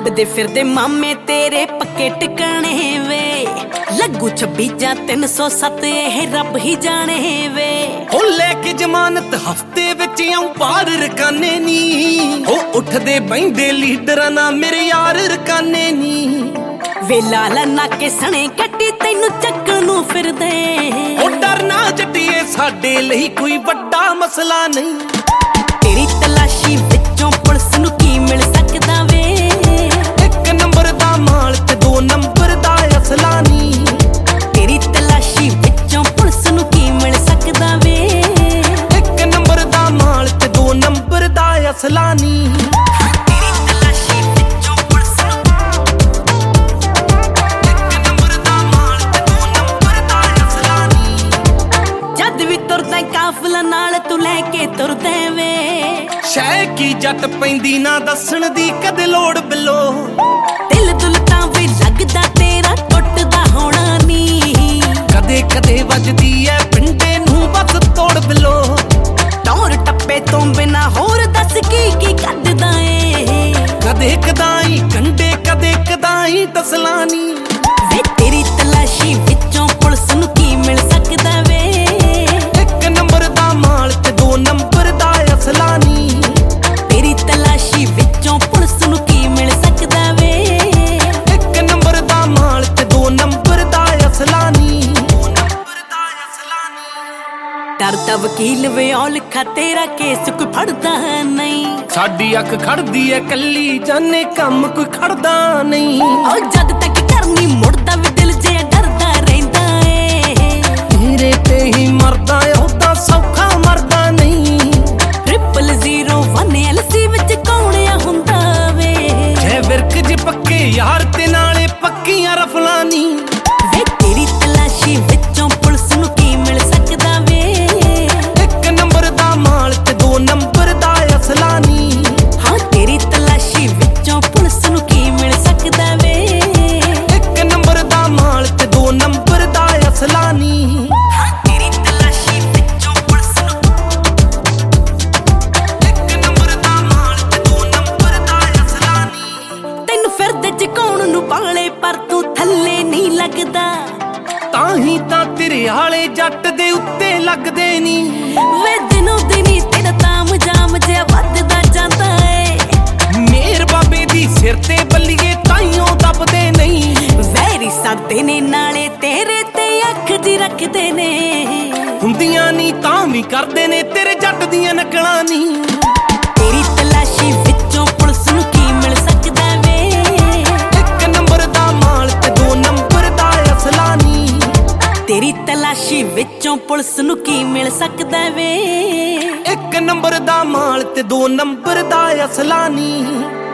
ਲੱਭਦੇ ਫਿਰਦੇ ਮਾਮੇ ਤੇਰੇ ਪੱਕੇ ਟਿਕਾਣੇ ਵੇ। ਲੱਗੂ 26 ਜਾਂ 307 ਇਹ ਰੱਬ ਹੀ ਜਾਣੇ ਵੇ। ਉਹ ਲੈ ਕੇ ਜ਼ਮਾਨਤ ਹਫਤੇ ਵਿੱਚ ਆਉਂ ਪਾਰ ਰਕਾਨੇ ਨੀ। ਉਹ ਉੱਠਦੇ ਬੈਂਦੇ ਲੀਡਰਾਂ ਨਾਲ ਮੇਰੇ ਯਾਰ ਰਕਾਨੇ ਨੀ। ਵੇ ਲਾਲਾ ਨਾਕੇ ਸਣੇ ਕੱਟੀ ਤੈਨੂੰ ਚੱਕਣ ਨੂੰ ਫਿਰਦੇ। ਉਹ ਡਰਨਾ ਜੱਟੀਏ ਸਾਡੇ ਲਈ ਕੋਈ ਵੱਡਾ ਮਸਲਾ ਨਹੀਂ। ਤੇਰੀ ਤਲਾਸ਼ੀ ਵਿੱਚੋਂ ਪੁਲਿਸ ਨੂੰ ਕੀ ਮਿਲ ਸਕਦਾ ਵੇ। 1 ਨੰਬਰ ਦਾ ਮਾਲ ਤੇ 2 ਨੰਬਰ ਦਾ ਅਸਲਾ ਨੀ। ਤੇਰੀ ਤਲਾਸ਼ੀ ਵਿੱਚੋਂ ਪੁਲਿਸ ਨੂੰ ਕੀ ਮਿਲ ਸਕਦਾ ਵੇ। 1 ਨੰਬਰ ਦਾ ਮਾਲ ਤੇ 2 ਨੰਬਰ ਦਾ ਅਸਲਾ ਨੀ। ਕਾਫਲਾ ਨਾਲ ਤੂੰ ਲੈ ਕੇ ਤੁਰਦੇ ਵੇ। ਸ਼ੈ ਕੀ ਜੱਟ ਪੈਂਦੀ ਨਾ ਦੱਸਣ ਦੀ ਕਦੇ ਲੋੜ ਬਿੱਲੋ। ਦਿਲ ਦੁਲ ਤਾਂ ਵੀ ਲੱਗਦਾ ਤੇਰਾ ਟੁੱਟਦਾ ਹੋਣਾ ਨੀ। ਕਦੇ ਕਦੇ ਵੱਜਦੀ ਐ ਪਿੰਡੇ ਨੂੰ ਬਸ ਤੋੜ ਬਿੱਲੋ। ਟੌਰ ਟੱਪੇ ਤੋਂ ਬਿਨਾ ਹੋਰ ਦੱਸ ਕੀ ਕੱਢਦਾ ਏ। ਕਦੇ ਕਦਾਈ ਕੰਡੇ ਕਦੇ ਕਦਾਈ ਤਸਲਾ ਨੀ। ਵੇ ਤੇਰੀ ਤਲਾਸ਼ੀ ਵਿੱਚੋਂ ਪੁਲਿਸ ਨੂੰ ਕੀ ਮਿਲ ਸਕਦਾ ਵੇ। 1 ਨੰਬਰ ਦਾ ਮਾਲ ਤੇ 2 ਨੰਬਰ ਦਾ ਅਸਲਾ ਨੀ। ਤੇਰੀ ਤਲਾਸ਼ੀ ਵਿੱਚੋਂ ਪੁਲਿਸ ਨੂੰ ਕੀ ਮਿਲ ਸਕਦਾ ਵੇ। 1 ਨੰਬਰ ਦਾ ਮਾਲ ਤੇ 2 ਨੰਬਰ ਦਾ ਅਸਲਾ ਨੀ। ਡਰਦਾ ਵਕੀਲ ਵੇ ਔਲਖਾ ਤੇਰਾ ਕੇਸ ਕੋਈ ਫੜਦਾ ਨਹੀਂ। ਸਾਡੀ ਅੱਖ ਖੜਦੀ ਐ ਕੱਲੀ ਜਾਨੇ ਕੰਮ ਕੋਈ ਖੜਦਾ ਨਹੀਂ। ਉਹ ਜਦ ਤੱਕ ਕਰਨੀ ਮੁੜਦਾ ਵੀ ਦਿਲ ਜਿਹਾ ਡਰਦਾ ਰਹਿੰਦਾ ਏ। ਤੇਰੇ ਤੇ ਹੀ ਮਰਦਾ ਉਹਦਾ ਸੌਖਾ ਮਰਦਾ ਨਹੀਂ। 001 LC ਵਿੱਚ ਕੌਣਿਆ ਹੁੰਦਾ ਵੇ। ਜੇ ਵਿਰਕ ਜੀ ਪੱਕੇ ਯਾਰ ਤੇ ਨਾਲੇ ਪੱਕੀਆਂ ਰਫਲਾਂ ਨੀ। ਵੇ ਤੇਰੀ ਤਲਾਸ਼ੀ ਵਿੱਚੋਂ ਪੁਲਿਸ ਨੂੰ ਕੀ ਮਿਲ ਸਕਦਾ ਵੇ। 1 ਨੰਬਰ ਦਾ ਮਾਲ ਤੇ 2 ਨੰਬਰ ਦਾ ਅਸਲਾ ਨੀ। ਹਾਂ ਤੇਰੀ ਤਲਾਸ਼ੀ ਵਿੱਚੋਂ ਪੁਲਿਸ ਨੂੰ ਕੀ ਮਿਲ ਸਕਦਾ ਵੇ। 1 ਨੰਬਰ ਦਾ ਮਾਲ ਤੇ 2 ਨੰਬਰ ਦਾ ਅਸਲਾ ਨੀ। ਤੇਰੀ ਤਲਾਸ਼ੀ ਵਿੱਚੋਂ ਪੁਲਿਸ ਨੂੰ 1 ਨੰਬਰ ਦਾ ਮਾਲ ਤੇ 2 ਨੰਬਰ ਦਾ ਅਸਲਾ ਨੀ। ਤੈਨੂੰ ਫਿਰਦੇ ਜਗਾਉਣ ਨੂੰ ਪਾਲੇ ਪਰ ਤੂੰ ਥੱਲੇ ਨਹੀਂ ਲੱਗਦਾ। ਤਾਂ ਹੀ ਤਾਂ ਤੇਰੇ ਆਲੇ ਜੱਟ ਦੇ ਉੱਤੇ ਲੱਗਦੇ ਨੀ। ਵੇ ਦਿਨੋਂ ਦਿਨੀ ਤੇਰਾ ਤਾਮ ਜਾਮ ਜਿਹਾ ਵੱਧਦਾ ਜਾਂਦਾ ਏ। ਮੇਰ ਬਾਬੇ ਦੀ ਸਿਰ ਤੇ ਬੱਲੀਏ ਤਾਈਓ ਦੱਬਦੇ ਨਹੀਂ। ਵੈਰੀ ਸਾਦੇ ਨੇ ਨਾਲੇ ਤੇਰੇ ਤੇ ਅੱਖ ਜੀ ਰੱਖਦੇ ਨੇ। ਹੁੰਦੀਆਂ ਨੀ ਤਾਂ ਵੀ ਕਰਦੇ ਨੇ ਤੇਰੇ ਜੱਟ ਦੀਆਂ ਨਕਲਾਂ ਨੀ। ਤੇਰੀ ਤਲਾਸ਼ੀ ਵਿੱਚੋਂ ਪੁਲਿਸ ਨੂੰ ਕੀ ਮਿਲ ਸਕਦਾ ਵੇ। 1 ਨੰਬਰ ਦਾ ਮਾਲ ਤੇ 2 ਨੰਬਰ ਦਾ ਅਸਲਾ ਨੀ। ਤੇਰੀ ਤਲਾਸ਼ੀ ਵਿੱਚੋਂ ਪੁਲਿਸ ਨੂੰ ਕੀ ਮਿਲ ਸਕਦਾ ਵੇ। 1 ਨੰਬਰ ਦਾ ਮਾਲ ਤੇ 2 ਨੰਬਰ ਦਾ ਅਸਲਾ ਨੀ।